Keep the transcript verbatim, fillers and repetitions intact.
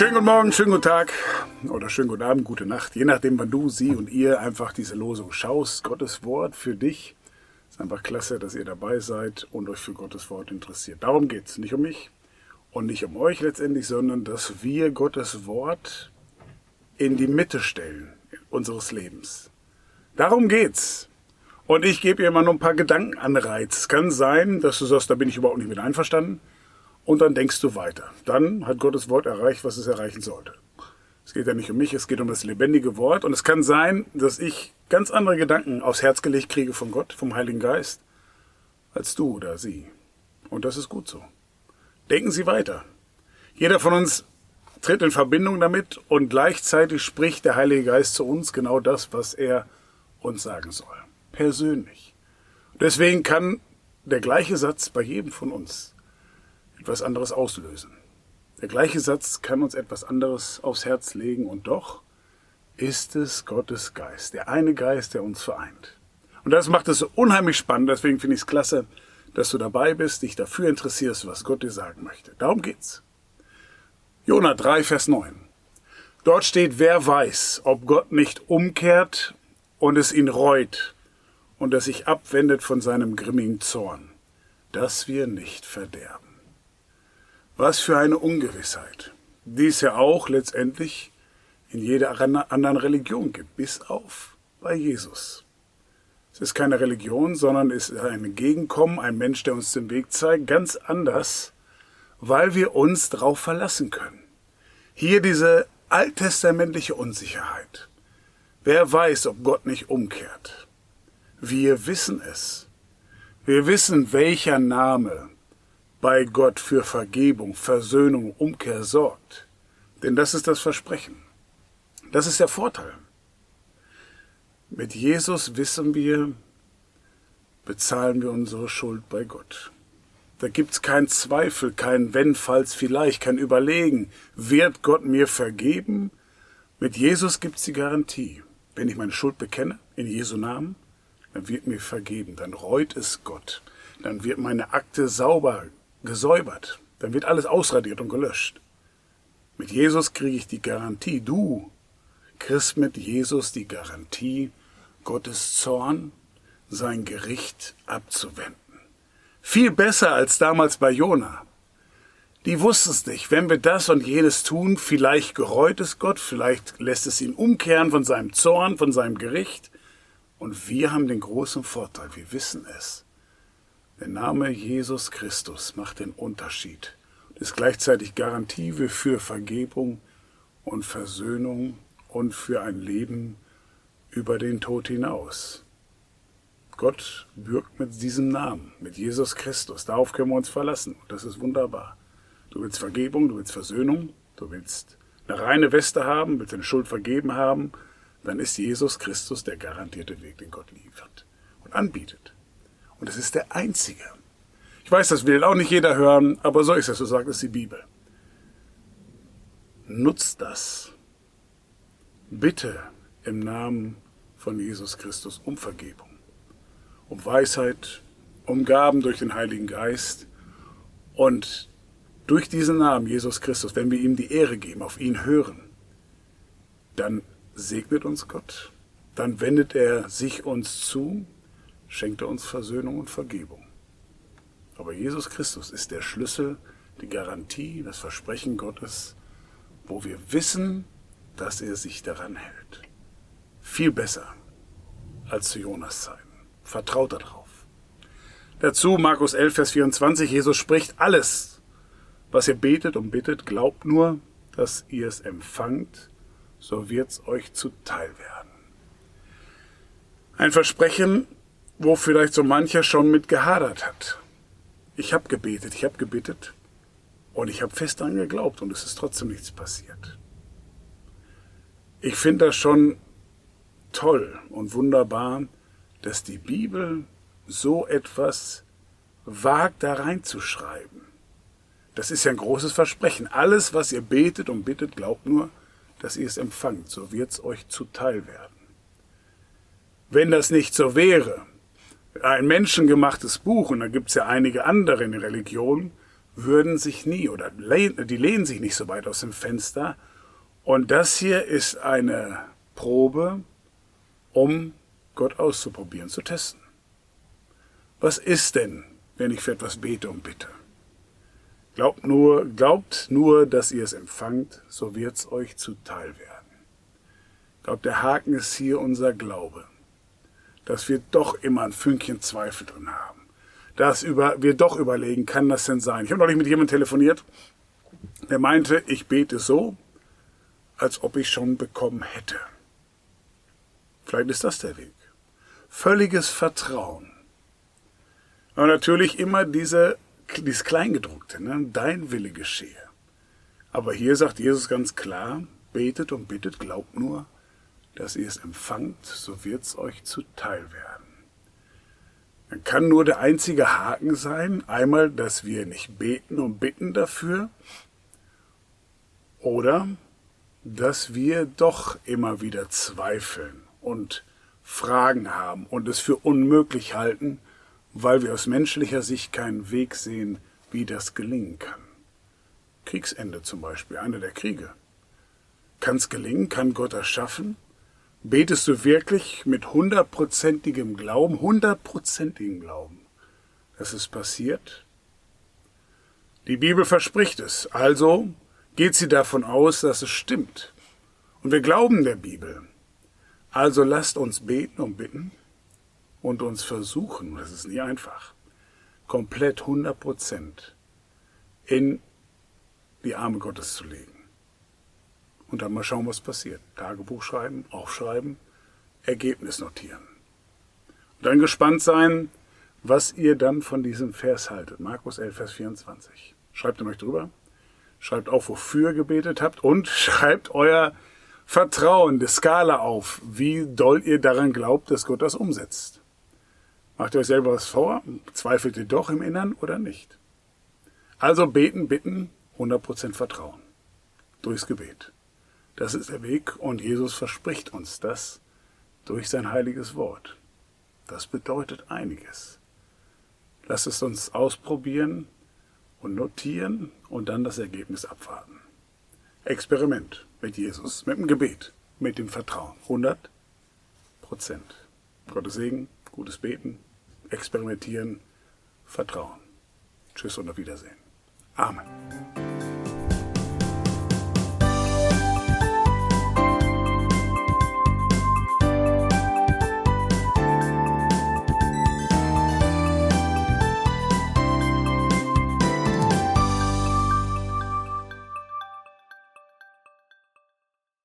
Schönen guten Morgen, schönen guten Tag oder schönen guten Abend, gute Nacht. Je nachdem, wann du, sie und ihr einfach diese Losung schaust. Gottes Wort für dich. Es ist einfach klasse, dass ihr dabei seid und euch für Gottes Wort interessiert. Darum geht es. Nicht um mich und nicht um euch letztendlich, sondern dass wir Gottes Wort in die Mitte stellen unseres Lebens. Darum geht's. Und ich gebe ihr immer nur ein paar Gedankenanreize. Es kann sein, dass du sagst, da bin ich überhaupt nicht mit einverstanden. Und dann denkst du weiter. Dann hat Gottes Wort erreicht, was es erreichen sollte. Es geht ja nicht um mich, es geht um das lebendige Wort. Und es kann sein, dass ich ganz andere Gedanken aufs Herz gelegt kriege von Gott, vom Heiligen Geist, als du oder sie. Und das ist gut so. Denken Sie weiter. Jeder von uns tritt in Verbindung damit und gleichzeitig spricht der Heilige Geist zu uns genau das, was er uns sagen soll. Persönlich. Deswegen kann der gleiche Satz bei jedem von uns etwas anderes auslösen. Der gleiche Satz kann uns etwas anderes aufs Herz legen und doch ist es Gottes Geist, der eine Geist, der uns vereint. Und das macht es so unheimlich spannend, deswegen finde ich es klasse, dass du dabei bist, dich dafür interessierst, was Gott dir sagen möchte. Darum geht's. Jona drei, Vers neun. Dort steht, wer weiß, ob Gott nicht umkehrt und es ihn reut und er sich abwendet von seinem grimmigen Zorn, dass wir nicht verderben. Was für eine Ungewissheit, die es ja auch letztendlich in jeder anderen Religion gibt, bis auf bei Jesus. Es ist keine Religion, sondern es ist ein Entgegenkommen, ein Mensch, der uns den Weg zeigt, ganz anders, weil wir uns darauf verlassen können. Hier diese alttestamentliche Unsicherheit. Wer weiß, ob Gott nicht umkehrt? Wir wissen es. Wir wissen, welcher Name bei Gott für Vergebung, Versöhnung, Umkehr sorgt. Denn das ist das Versprechen. Das ist der Vorteil. Mit Jesus wissen wir, bezahlen wir unsere Schuld bei Gott. Da gibt's keinen Zweifel, kein Wenn, falls, vielleicht, kein Überlegen. Wird Gott mir vergeben? Mit Jesus gibt's die Garantie. Wenn ich meine Schuld bekenne, in Jesu Namen, dann wird mir vergeben. Dann reut es Gott. Dann wird meine Akte sauber gesäubert. Dann wird alles ausradiert und gelöscht. Mit Jesus kriege ich die Garantie. Du kriegst mit Jesus die Garantie, Gottes Zorn, sein Gericht abzuwenden. Viel besser als damals bei Jona. Die wussten es nicht. Wenn wir das und jenes tun, vielleicht gereut es Gott, vielleicht lässt es ihn umkehren von seinem Zorn, von seinem Gericht. Und wir haben den großen Vorteil, wir wissen es. Der Name Jesus Christus macht den Unterschied. Ist gleichzeitig Garantie für Vergebung und Versöhnung und für ein Leben über den Tod hinaus. Gott bürgt mit diesem Namen, mit Jesus Christus. Darauf können wir uns verlassen. Und das ist wunderbar. Du willst Vergebung, du willst Versöhnung, du willst eine reine Weste haben, willst deine Schuld vergeben haben, dann ist Jesus Christus der garantierte Weg, den Gott liefert und anbietet. Und es ist der einzige. Ich weiß, das will auch nicht jeder hören, aber so ist es, so sagt es die Bibel. Nutzt das. Bitte im Namen von Jesus Christus um Vergebung, um Weisheit, um Gaben durch den Heiligen Geist. Und durch diesen Namen Jesus Christus, wenn wir ihm die Ehre geben, auf ihn hören, dann segnet uns Gott, dann wendet er sich uns zu, schenkt er uns Versöhnung und Vergebung. Aber Jesus Christus ist der Schlüssel, die Garantie, das Versprechen Gottes, wo wir wissen, dass er sich daran hält. Viel besser als zu Jonas Zeiten. Vertraut darauf. Dazu Markus elf, Vers vierundzwanzig, Jesus spricht, alles, was ihr betet und bittet, glaubt nur, dass ihr es empfangt, so wird's euch zuteil werden. Ein Versprechen, wo vielleicht so mancher schon mit gehadert hat. Ich habe gebetet, ich habe gebetet und ich habe fest daran geglaubt und es ist trotzdem nichts passiert. Ich finde das schon toll und wunderbar, dass die Bibel so etwas wagt, da reinzuschreiben. Das ist ja ein großes Versprechen. Alles, was ihr betet und bittet, glaubt nur, dass ihr es empfangt. So wird es euch zuteil werden. Wenn das nicht so wäre, ein menschengemachtes Buch, und da gibt es ja einige andere in der Religion, würden sich nie oder lehnen, die lehnen sich nicht so weit aus dem Fenster. Und das hier ist eine Probe, um Gott auszuprobieren, zu testen. Was ist denn, wenn ich für etwas bete und bitte? Glaubt nur, glaubt nur, dass ihr es empfangt, so wird's euch zuteil werden. Ich glaube, der Haken ist hier unser Glaube, dass wir doch immer ein Fünkchen Zweifel drin haben. Dass über, wir doch überlegen, kann das denn sein? Ich habe neulich mit jemandem telefoniert, der meinte, ich bete so, als ob ich schon bekommen hätte. Vielleicht ist das der Weg. Völliges Vertrauen. Aber natürlich immer diese, dieses Kleingedruckte, ne? Dein Wille geschehe. Aber hier sagt Jesus ganz klar, betet und bittet, glaubt nur, dass ihr es empfangt, so wird's euch zuteil werden. Dann kann nur der einzige Haken sein, einmal, dass wir nicht beten und bitten dafür, oder dass wir doch immer wieder zweifeln und Fragen haben und es für unmöglich halten, weil wir aus menschlicher Sicht keinen Weg sehen, wie das gelingen kann. Kriegsende zum Beispiel, einer der Kriege. Kann es gelingen? Kann Gott das schaffen? Betest du wirklich mit hundertprozentigem Glauben, hundertprozentigem Glauben, dass es passiert? Die Bibel verspricht es, also geht sie davon aus, dass es stimmt. Und wir glauben der Bibel. Also lasst uns beten und bitten und uns versuchen, das ist nie einfach, komplett hundert Prozent in die Arme Gottes zu legen. Und dann mal schauen, was passiert. Tagebuch schreiben, aufschreiben, Ergebnis notieren. Und dann gespannt sein, was ihr dann von diesem Vers haltet. Markus elf, Vers vierundzwanzig. Schreibt ihn euch drüber. Schreibt auf, wofür ihr gebetet habt. Und schreibt euer Vertrauen, die Skala auf, wie doll ihr daran glaubt, dass Gott das umsetzt. Macht ihr euch selber was vor? Zweifelt ihr doch im Innern oder nicht? Also beten, bitten, hundert Prozent Vertrauen. Durchs Gebet. Das ist der Weg und Jesus verspricht uns das durch sein heiliges Wort. Das bedeutet einiges. Lasst es uns ausprobieren und notieren und dann das Ergebnis abwarten. Experiment mit Jesus, mit dem Gebet, mit dem Vertrauen. hundert Prozent. Gottes Segen, gutes Beten, experimentieren, Vertrauen. Tschüss und auf Wiedersehen. Amen.